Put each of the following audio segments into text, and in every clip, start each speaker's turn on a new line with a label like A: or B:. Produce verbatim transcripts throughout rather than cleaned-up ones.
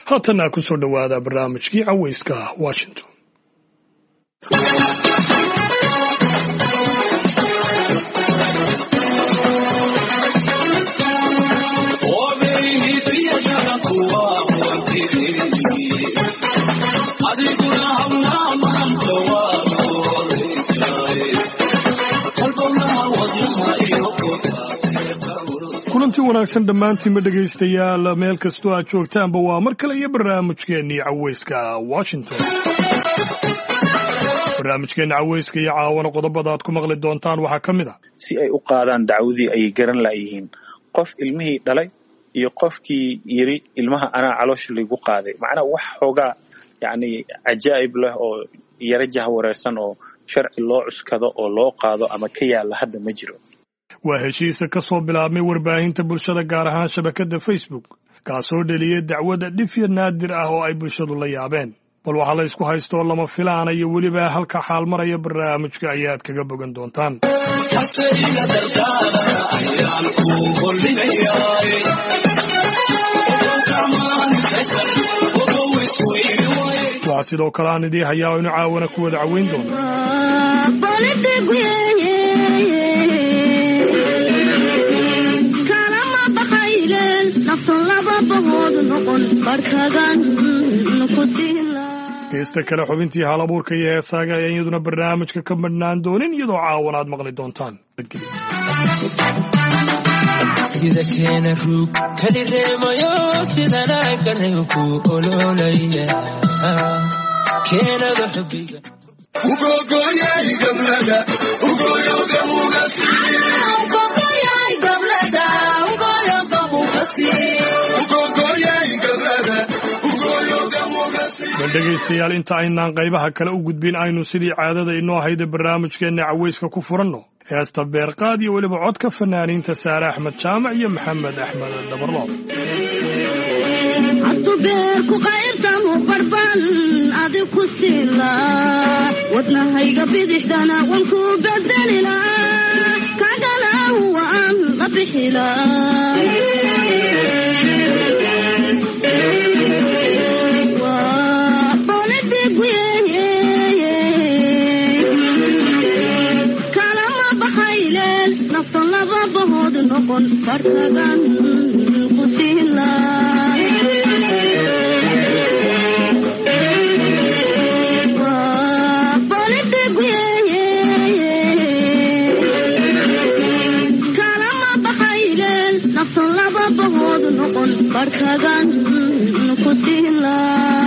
A: haatana ku soo dhawaada barnaamijkii cawayska Washington. kulanti wanaagsan dhammaantiin dhagaystayaal meel kastoo aad joogtaanba waa mar kale iyo barnaamijkeennii cawayska Washington. barnaamijkeena cawayska iyo caawana qodobada aad ku maqli doontaan waxaa ka mid ah
B: si ay u qaadaan dacwadii ay garan laayihiin qof ilmihii dhalay iyo qofkii yiri ilmaha anaa caloosha lagu qaaday macnaa wax xoogaa yacni cajaa'ib leh oo yara jahwareersan oo sharci loo cuskado oo loo qaado ama ka yaala hadda ma jiro.
A: waa heshiisa ka soo bilaabmay warbaahinta bulshada gaar ahaan shabakadda Facebook kaasoo dhaliyay dacwada dhif iyo naadir ah oo ay bulshadu la yaabeen bal waxaa la isku haysto lama filaana iyo weliba halka xaal maraya barnaamijka ayaad kaga bogan doontaan. waa sidoo kale aan idii hayaa inu caawana ku wada caweyn doono geesta kale xubintii hal abuurka iyo heesaaga ayaan iyaduna barnaamijka ka madhnaan doonin iyadoo caawan aad maqli doontaan.
C: sida keena ruug kali reemayo sidana gareeku ololaya keenada xubbiga ugogoyay gablada ugoyoga mugasi ugogoyay gablada ugoyoga mugasi ugogoyay gablada ugoyoga mugasi.
A: dhagaystayaal inta aynaan qaybaha kale u gudbin aynu sidii caadada inoo hayda barnaamijkeena cawayska ku furanno heesta beerqaad iyo weliba codka fanaaniinta Saare Axmed Jaamac iyo Maxamed Axmed Dabarloob.
D: Haddu beerku qaybsamo barban adigu ku siila wadnahayga bidixdana waan ku bedelila kaagana waan la bixila noqon fartagan kusila waa politiguye kalama baxayleen naftan laba bahood noqon fartagan kusila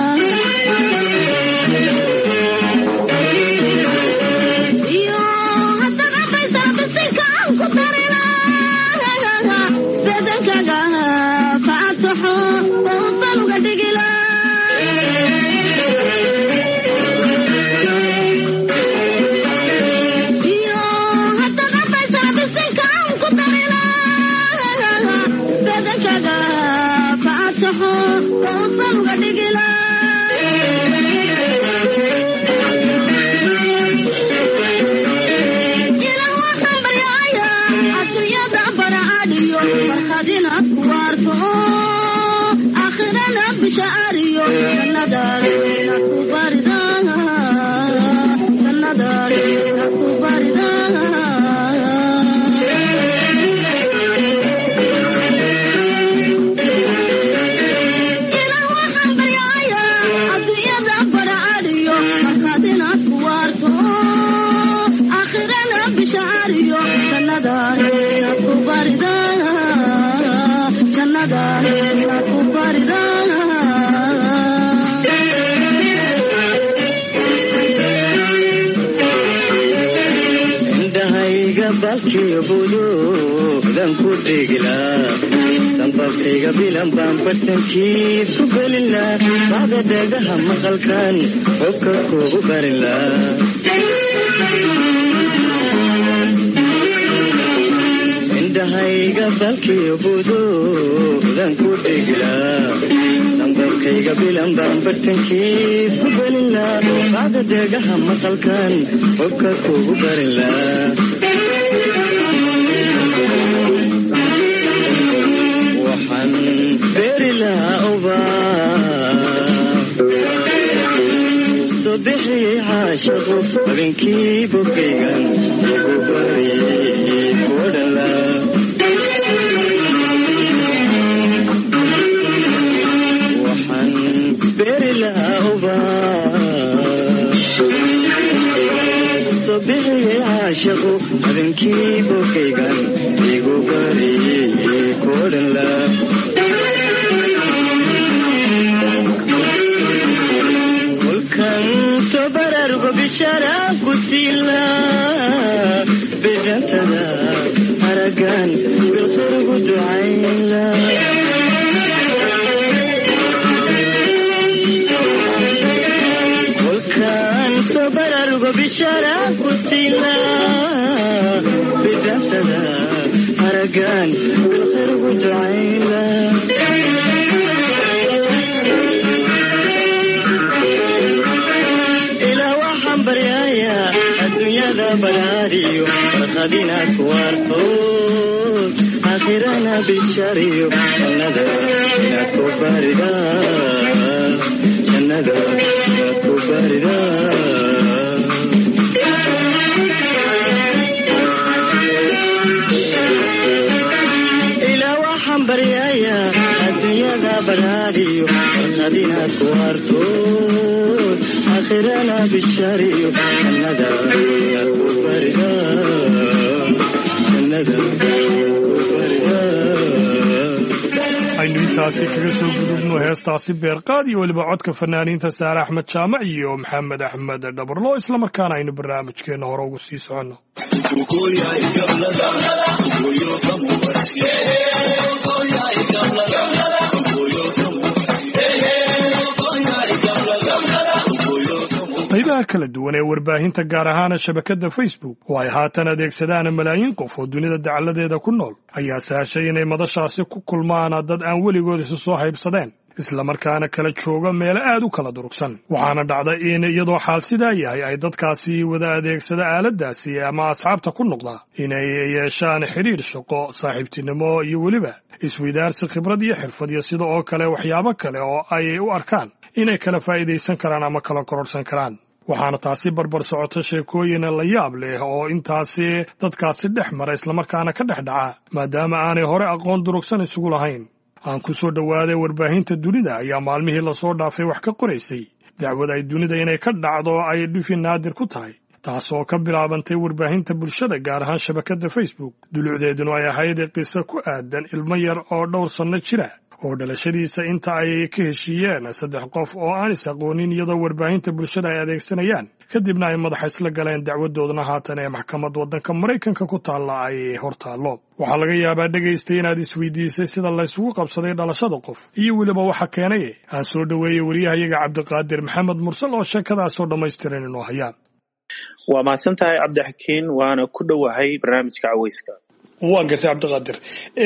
D: sanbabkayga bilan baan bartankiisu gelina bacda dhagaha maqalkan qofka kugu barila indhahayga balkiyo buduudan ku dhigila sanbabkayga bilan baan bartankiisu gelina bacda dhagaha maqalkan qofka kugu barila waxaan beeri lahaa ubaa caashaqo habeenkii bogaygan igu bariyey kudhala waxaan beeri lahaa ubaa soo bixiyey caashaqo habeenkii bogaygan igu bariyey kudhala sobarargo bishara kutila bijantada haragan bilkhirgu ducayla kolkan sobarargo bishara kutila bijantada haragan bilkhirgu ducayla balaariyo farqadina kuwarto akhirana bishariyo jannada inaku barida jannada inaku barida ila waxaan baryaya adduunyada balaariyo farqadina kuwarto akhirana bishariyo jannada
A: aynu intaasi kaga soo gudubno heestaasi beerqaad iyo weliba codka fanaaniinta saare axmed jaamac iyo maxamed axmed dhabarlo islamarkaana aynu barnaamijkeenna hore ugu sii soconno qaybaha kala duwan ee warbaahinta gaar ahaana shabakadda facebook oo ay haatan adeegsadaan malaayiin qof oo dunida dacaladeeda ku nool ayaa sahashay inay madashaasi ku kulmaan dad aan weligood isu soo haybsadeen islamarkaana kala jooga meelo aad u kala durugsan waxaana dhacday in iyadoo xaal sidaa yahay ay dadkaasi wada adeegsada aaladdaasi ama asxaabta ku noqda inay yeeshaan xidhiidh shaqo saaxiibtinimo iyo weliba isweydaarsi khibrad iyo xirfad iyo sida oo kale waxyaabo kale oo ay u arkaan inay kala faa'iidaysan karaan ama kala kororhsan karaan waxaana taasi barbar socota sheekooyin la yaab leh oo intaasi dadkaasi dhex mara islamarkaana ka dhex dhaca maadaama aanay hore aqoon durugsan isugu lahayn aan ku soo dhowaaday warbaahinta dunida ayaa maalmihii lasoo dhaafay wax ka qoraysay dacwad ay dunida inay ka dhacdo ay dhufi naadir ku tahay taas oo ka bilaabantay warbaahinta bulshada gaar ahaan shabakadda facebook dulucdeeduna ay ahayd qiso ku aadan ilmo yar oo dhowr sanno jira oo dhalashadiisa inta ay ka heshiiyeen saddex qof oo aan is aqoonin iyadoo warbaahinta bulshada ay adeegsanayaan kadibna ay madaxa isla galeen dacwadoodna haatan ee maxkamad waddanka maraykanka ku taalla ay hor taallo waxaa laga yaabaa dhegaystay inaad isweydiisay sida laysugu qabsaday dhalashada qof iyo weliba waxa keenay aan soo dhoweeyey wariyahayaga cabdiqaadir maxamed mursal oo sheekadaasoo dhammaystiran inoo haya
B: waa mahadsan tahay cabdixakiin waana ku dhowahay barnaamijka caweyska
A: waa gartay cabdiqaadir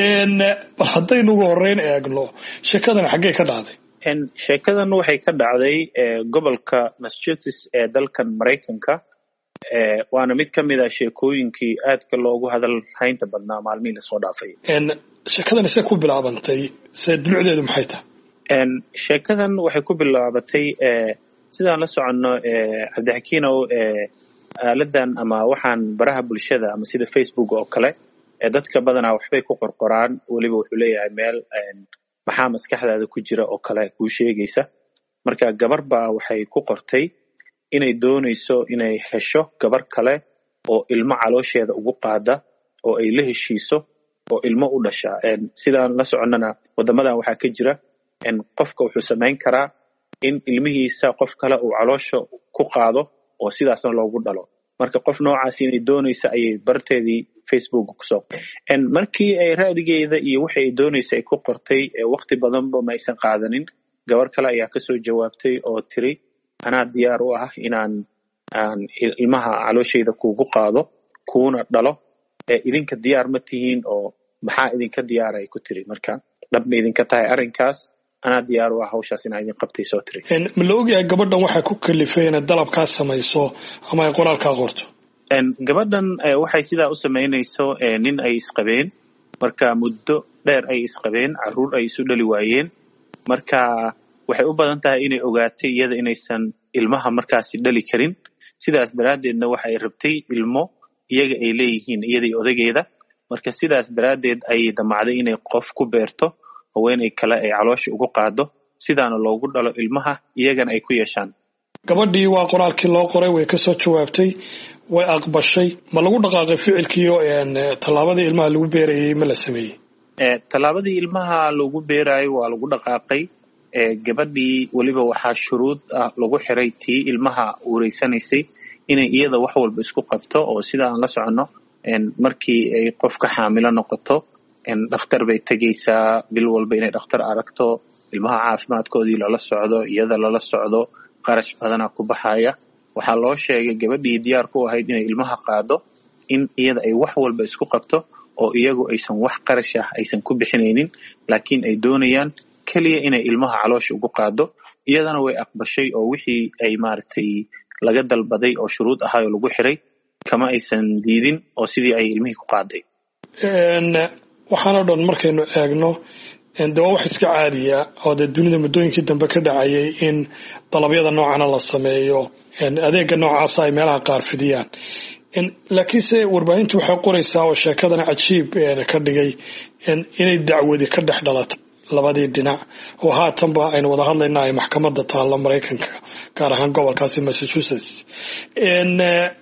A: bal haddaynu ugu horreyn eegno sheekadan xaggee ka dhacday
B: sheekadan waxay ka dhacday gobolka massachusetts ee dalkan maraykanka waana mid ka mid a sheekooyinkii aadka loogu hadal haynta badnaa maalmihii lasoo dhaafay
A: sheekadan see ku bilaabantay see dulucdeedu maxay tahay
B: sheekadan waxay ku bilaabatay sidaan la soconno cabdixakiinow aaladan ama waxaan baraha bulshada ama sida facebook oo kale dadka badanaa waxbay ku qorqoraan weliba wuxuu leeyahay meel maxaa maskaxdaada ku jira oo kale kuu sheegaysa marka gabar baa waxay ku qortay inay doonayso inay hesho gabar kale oo ilmo caloosheeda ugu qaada oo ay la heshiiso oo ilmo u dhasha sidaan la soconnana waddamadan waxaa ka jira qofka wuxuu samayn karaa in ilmihiisa qof kale uu caloosha ku qaado oo sidaasna loogu dhalo marka qof noocaas inay doonaysa ayay barteedii facebook kusoo markii ay raadigeeda iyo wixii ay doonaysa ay ku qortay waqti badanba ma aysan qaadanin gabar kale ayaa kasoo jawaabtay oo tiri anaa diyaar u ah inaan aan ilmaha calooshayda kuugu qaado kuuna dhalo idinka diyaar ma tihiin oo maxaa idinka diyaar ay ku tiri marka dhabma idinka tahay arrinkaas anaa diyaar u ah hawshaas inaa idin qabtay soo tiri
A: ma la ogyahay gabadhan waxay ku kalifay inay dalabkaa samayso ama ay qoraalkaa qorto
B: gabadhan waxay sidaa u samaynayso nin ay isqabeen marka muddo dheer ay isqabeen carruur ay isu dhali waayeen marka waxay u badan tahay inay ogaatay iyada inaysan ilmaha markaasi dhali karin sidaas daraaddeedna waxay rabtay ilmo iyaga ay leeyihiin iyadii odageeda marka sidaas daraaddeed ay damacday inay qof ku beerto haweeney kale ay caloosha ugu qaado sidaana loogu dhalo ilmaha iyagana ay ku yeeshaan
A: gabadhii waa qoraalkii loo qoray way ka soo jawaabtay way aqbashay ma lagu dhaqaaqay ficilkii oo een talaabadii ilmaha lagu beerayay ma la sameeyay
B: ee talaabadii ilmaha lagu beeray waa lagu dhaqaaqay ee gabadhii waliba waxa shuruud ah lagu xiray tii ilmaha ureysanaysay inay iyada wax walba isku qabto oo sida aan la socono een markii ay qofka xaamilo noqoto een dhakhtar bay tagaysaa bil walba inay dhakhtar aragto ilmaha caafimaadkoodii lala socdo iyada lala socdo qarash badana ku baxaya waxa loo sheegay gabadhii diyaar ku ahayd inay ilmaha qaado in iyada ay wax walba isku qabto oo iyagu aysan wax qarash ah aysan ku bixinaynin laakiin ay doonayaan kaliya inay ilmaha caloosha ugu qaado iyadana way aqbashay oo wixii ay maartay laga dalbaday oo shuruud ahaa oo lagu xiray kama aysan diidin oo sidii ay ilmihii ku qaaday
A: een waxaana dhan markaynu eegno in dawa wax iska caadiya oo dunida muddooyinkii dambe ka dhacayay in dalabyada noocan la sameeyo in adeega noocaas ay meelaha qaar fidiyaan in laakiinse warbaahintu waxay qoraysaa oo sheekadana cajiib ka dhigay in inay dacwadi ka dhex dhalatay labadii dhinac oo haatanba aynu wada hadlaynaa ay maxkamadda taalla Mareykanka gaar ahaan gobolkaasi Massachusetts in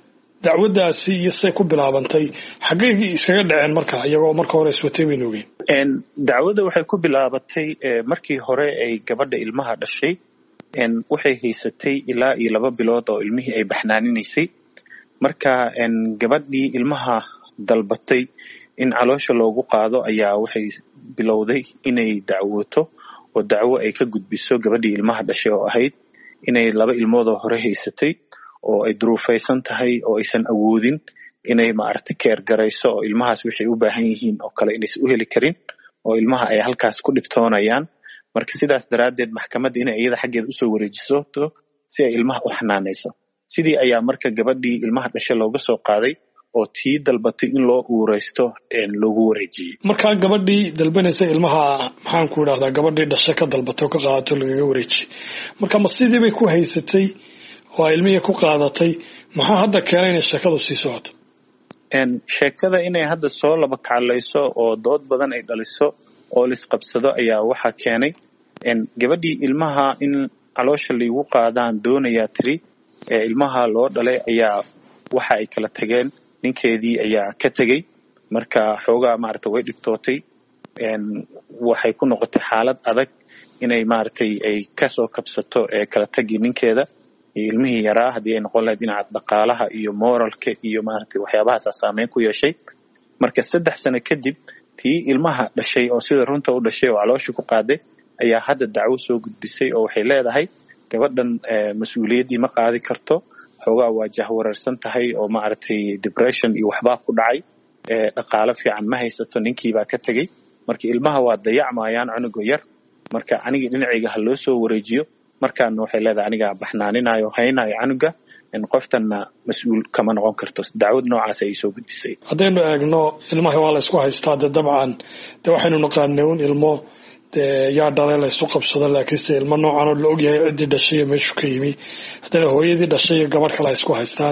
A: dacwadaasi iyo say ku bilaabantay xaggee iskaga dhaceen marka iyagoo marka hore iswatay weyn ogeyn
B: een dacwada waxay ku bilaabatay markii hore ay gabadha ilmaha dhashay een waxay haysatay ilaa iyo laba bilood oo ilmihii ay baxnaaninaysay marka een gabadhii ilmaha dalbatay in caloosha loogu qaado ayaa waxay bilowday inay dacwooto oo dacwo ay ka gudbiso gabadhii ilmaha dhashay oo ahayd inay laba ilmood oo hore haysatay oo ay duruufaysan tahay oo aysan awoodin inay maaragtay keer garayso oo ilmahaas waxay u baahan yihiin oo kale inaysan u heli karin oo ilmaha ay halkaas ku dhibtoonayaan marka sidaas daraaddeed maxkamadda inay iyada xaggeeda usoo wareejiso si ay ilmaha u xanaanayso sidii ayaa marka gabadhii ilmaha dhashay looga soo qaaday oo tii dalbatay in loo uureysto een loogu wareejiyay
A: marka gabadhii dalbanaysa ilmaha maxaan ku yiraahdaa gabadhii dhashay ka dalbatay oo ka qaadato laga wareejiyay marka ma sidii bay ku haysatay oo ilmihi ku qaadatay maxaa hadda keenay in sheekadu sii socoto
B: een sheekada inay hadda soo laba kaclayso oo dood badan ay dhaliso oo la isqabsado ayaa waxa keenay een gabadhii ilmaha in caloosha lagu qaadaan doonaya tiri ee ilmaha loo dhalay ayaa waxa ay kala tageen ninkeedii ayaa ka tagay marka xoogaa maartay way dhigtootay een waxay ku noqotay xaalad adag inay maartay ay ka soo kabsato ee kala tagi ninkeeda ilmihii yaraa hadii ay noqon lahayd dhinaca dhaqaalaha iyo moralka iyo maartay waxyaabahaas saameyn ku yeeshay marka saddex sano kadib tii ilmaha dhashay oo sida runta u dhashay oo caloosha ku qaaday ayaa hadda dacwo soo gudbisay oo waxay leedahay gabadhan mas'uuliyadii ma qaadi karto xoogaa waajah wararsan tahay oo maartay depression iyo waxba ku dhacay ee dhaqaale fiican ma haysato ninkii baa ka tagay marka ilmaha waa dayacmayaan cunuga yar marka aniga dhinacayga ha loo soo wareejiyo markaan waxay leedahay aniga baxnaaninayo haynayo canuga in qoftanna mas'uul kama noqon karto dacwad noocaas ay soo gudbisay
A: haddaynu eegno ilmaha waa la isku haystaa de dabcan de waxaynu naqaanay un ilmo de yaa dhalay la isku qabsado laakiinse ilmo noocan oo la ogyahay ciddii dhashay meeshu ka yimi haddana hooyadii dhashay iyo gabadh kale ay isku haystaan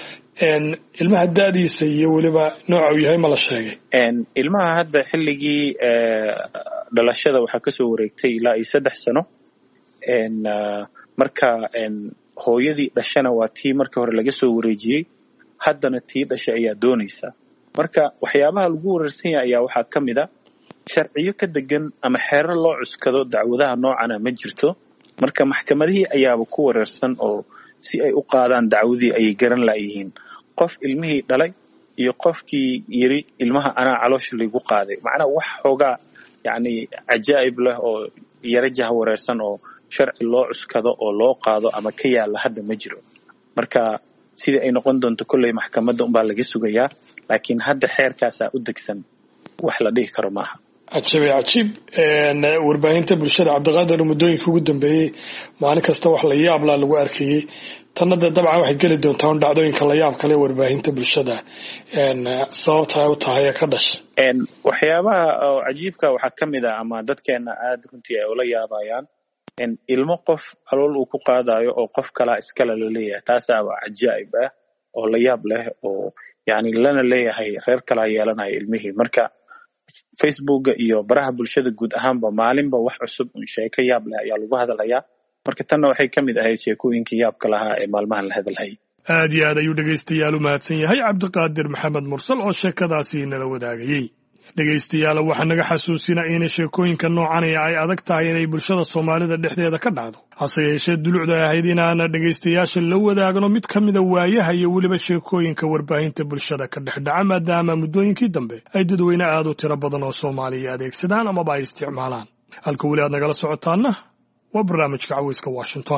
A: een ilmaha daadiisa iyo weliba nooca uu yahay ma la sheegay
B: een ilmaha hadda xilligii dhalashada waxaa kasoo wareegtay ilaa iyo saddex sano een marka een hooyadii dhashana waa tii markii hore laga soo wareejiyay haddana tii dhashay ayaa doonaysa marka waxyaabaha lagu wararsan yahay ayaa waxaa ka mid ah sharciyo ka degan ama xeerar loo cuskado dacwadaha noocana ma jirto marka maxkamadihii ayaaba ku wararsan oo si ay u qaadaan dacwadii ay garan laayihiin qof ilmihii dhalay iyo qofkii yiri ilmaha anaa caloosha lagu qaaday macna wax xoogaa yani cajaa'ib leh oo yarajaha wararsan oo sharci loo cuskado oo loo qaado ama ka yaala hadda ma jiro marka sida ay noqon doonto kullay maxkamadda un baa laga sugayaa laakiin hadda xeerkaasa u degsan wax la dhihi karo maaha
A: cajiib cajiib een warbaahinta bulshada Cabdiqaadir muddooyinkii ugu dambeeyay maalin kasta wax la yaab la lagu arkayay tanna dabcan waxay gali doontaa un dhacdooyinka la yaab kale warbaahinta bulshada een sababta ay u tahay ka dhashay
B: een waxyaabaha oo cajiibka waxa kamid ah ama dadkeena aad runtii ay ula yaabayaan in ilmo qof alool uu ku qaadayo oo qof kala iskala leeyahay taasaa waa cajaa'ib ah oo la yaab leh oo yani lana leeyahay reer kala yeelanayo ilmihii marka Facebook iyo baraha bulshada guud ahaanba maalinba wax cusub oo sheeko yaab leh ayaa lagu hadlayaa marka tan waxay kamid ahayd sheekooyinkii yaabka lahaa ee maalmahan la hadalhay
A: aad iyo aad ayuu dhegaystayaal u mahadsan yahay cabdiqaadir maxamed mursal oo sheekadaasi nala wadaagayay dhegaystayaal waxaa naga xasuusinaa in sheekooyinka noocan ay adag tahay inay bulshada Soomaalida dhexdeeda ka dhacdo hase yeeshee dulucda ahayd inaan dhegaystayaasha la wadaagno mid kamida waayaha iyo waliba sheekooyinka warbaahinta bulshada ka dhexdhaca maadaama muddooyinkii dambe ay dadweyne aad u tiro badan oo Soomaaliya adeegsadaan ama ay isticmaalaan halka wali aad nagala socotaana waa barnaamijka Cawayska Washington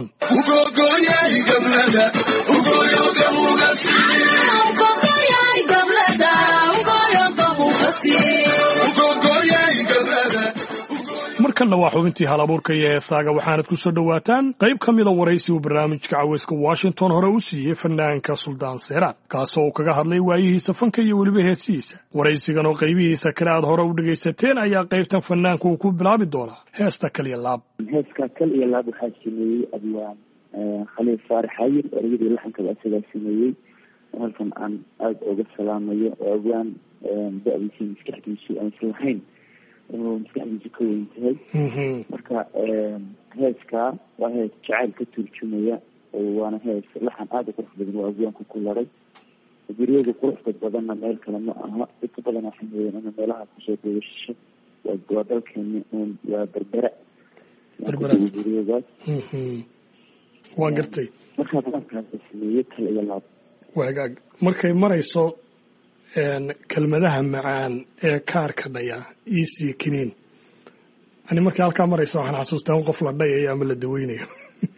A: markana waa xubintii halabuurka iyo heesaaga waxaanad ku soo dhawaataan qayb ka mida waraysi uu barnaamijka Cawayska Washington hore u siiyey fanaanka Suldaan Seeraan kaasoo uu kaga hadlay waayihiisa fanka iyo weliba heesihiisa waraysigan oo qaybihiisa kale aad hore u dhegaysateen ayaa qaybtan fanaanku uu ku bilaabi doonaa heesta kaliya laab
E: heeska kaliya laab waxaa sameeyey abwaan khaliil faarax xayir erayadii laxanka asagaa sameeyey halkan aan aada uga salaamayo oo abwaan da-diisa maskaxdiisu aan islahayn inuu maskaxdiisu ka weyn tahay marka heeska waa hees jacayl ka turjumaya waana hees laxan aada u qurux badan oo abwaanku ku laray guriyada quruxda badanna meel kale ma aha dadka badan waxay mooyeen ina meelaha kusoo doodasho waa dalkeeni un waa berbera guriyadaas
A: waan gartay
E: markaa badankaas sameeyey kale iyo laab
A: wagaag markay marayso kelmadaha macaan ee kaarka dhaya easy kiniin ani markay halkaa marayso waxaan xasuustaa qof la dhayayo ama la daweynayo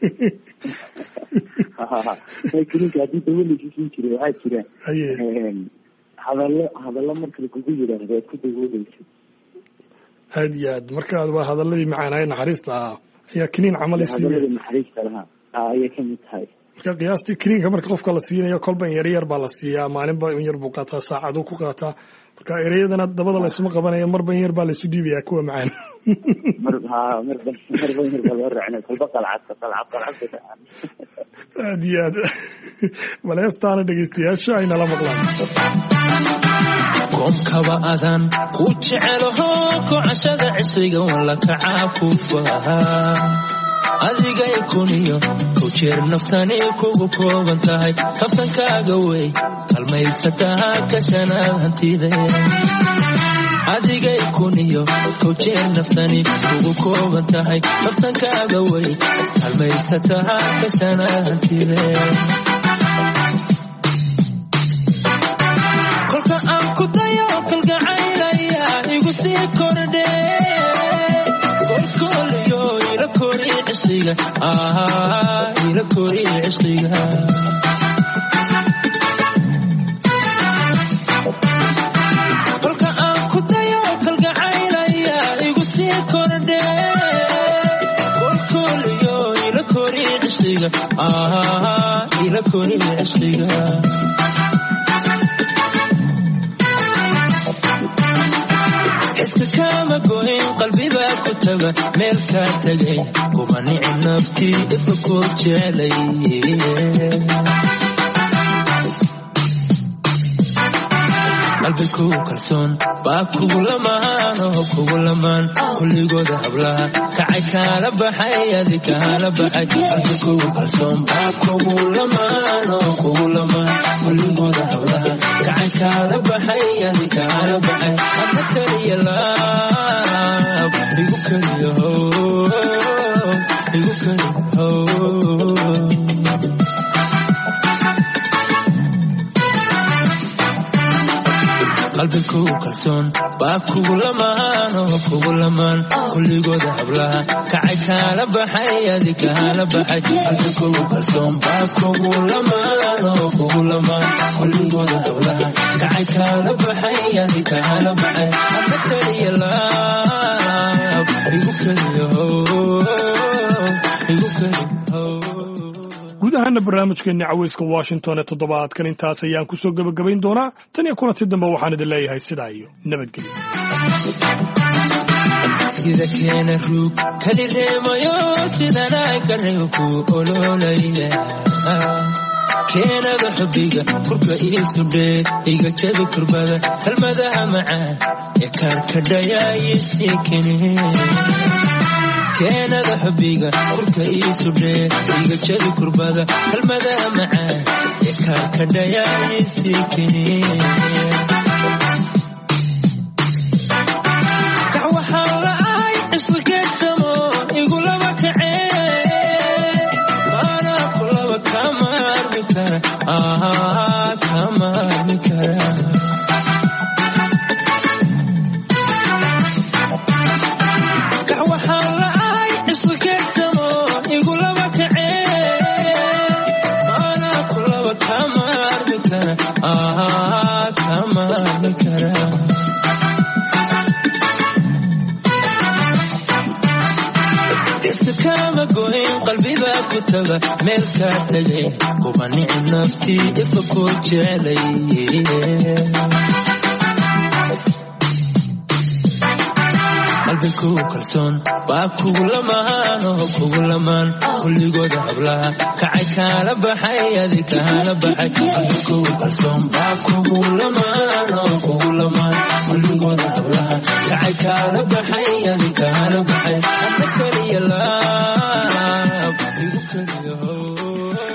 E: kiniinka haddii dawoleysa siin jiray waxaa jira hadallo hadallo marka lagugu yidhaahdo aad ku dawooleysa
A: aad iyo aad marka waa hadaladii macaanaaye naxariista ahaa ayaa kiniin camal
E: hadaladii naxariista lahaa ayay kamid tahay
A: marka qiyaastii kiniinka marka qofka la siinayo kolba in yar yar baa la siiyaa maalinba in yar buu qaataa saacaduu ku qaataa marka ereyadana dabada la isuma qabanayo marba in yar baa la isu dhiibayaa kuwa macaan
E: mar ha marba marba in yar baa loo raacina kolba qalcadka qalcad qalcad
A: aad iyo aad bal heestaana dhegaystayaasha ay nala maqlaan
F: koomkaba adan ku jecelaho kocashada cisriga wala kacaa ku fahaa adiga ikuniyo ku jeer naftani kugu kooban tahay kaftankaaga wey kalmaysataa kashanaad hantide adiga ikuniyo ku jeer naftani kugu kooban tahay kaftankaaga wey kalmaysataa kashanaad hantide kolka aan ku dayo kalgacaylaya igu sii kordhe kolkoliyo ila kori cishqiga ah ila kori cishqiga kolka aan ku dayo kalgacaylaya igu sii kordhe kolkoliyo ila kori cishqiga ah ila kori cishqiga iskakama goyn qalbiga ku taga meel ka tagay kuma nicin naftii ifa ku jecelay qalbigu kalsoon baa kugu lamaan oo kugu lamaan kulligooda hablaha kacay kaala baxay adi kaala baxay qalbigu kalsoon baa kugu lamaan oo kugu lamaan kulligooda hablaha kacay kaala baxay adi kaala baxay hadda kaliya laab igu kaliya igu kaliya qalbigu kalsoon baa kugu lamaan oo kugu lamaan kulligooda hablaha kacay kaala baxay adi kaala baxay qalbigu kalsoon baa kugu lamaan oo kugu lamaan kulligooda hablaha kacay kaala baxay adi kaala baxay hadda kaliya laab igu kaliya igu kaliya
A: guud ahaana barnaamijkeeni Cawayska Washington ee toddobaadkan intaas ayaan ku soo gabagabayn doonaa tan iyo kulanti dambe waxaan idin leeyahay sidaa iyo nabadgelyo
F: sida keena ruug kali reemayo sidana kareeku ololaya keenada xubbiga kurka iisu dhee iga jabi kurbada kalmadaha macaan ee karkadhaya isii keneen keenada xubbiga kurka iisu dhee iga jabi kurbada kalmadaha macaan ee karkadhaya isii keneen kawaxaa la'ay iskeedsamo igulaba kacee maana kulaba kama armi kara ah kama armi kara kawaxaa la'ay iskeedsamo igulaba kacee maana kulaba kama armi kara ah kama armi kara kama goyn qalbiga ku taga meel ka tagay kuba nicib naftii ifa ku jecelay qalbigu kalsoon baa kugu lamaan oo kugu lamaan kulligooda hablaha kacay kaala baxay adi kaala baxay qalbigu kalsoon baa kugu lamaan oo kugu lamaan kulligooda hablaha kacay kaala baxay adi kaala baxay hadda kaliya laab igu kaliya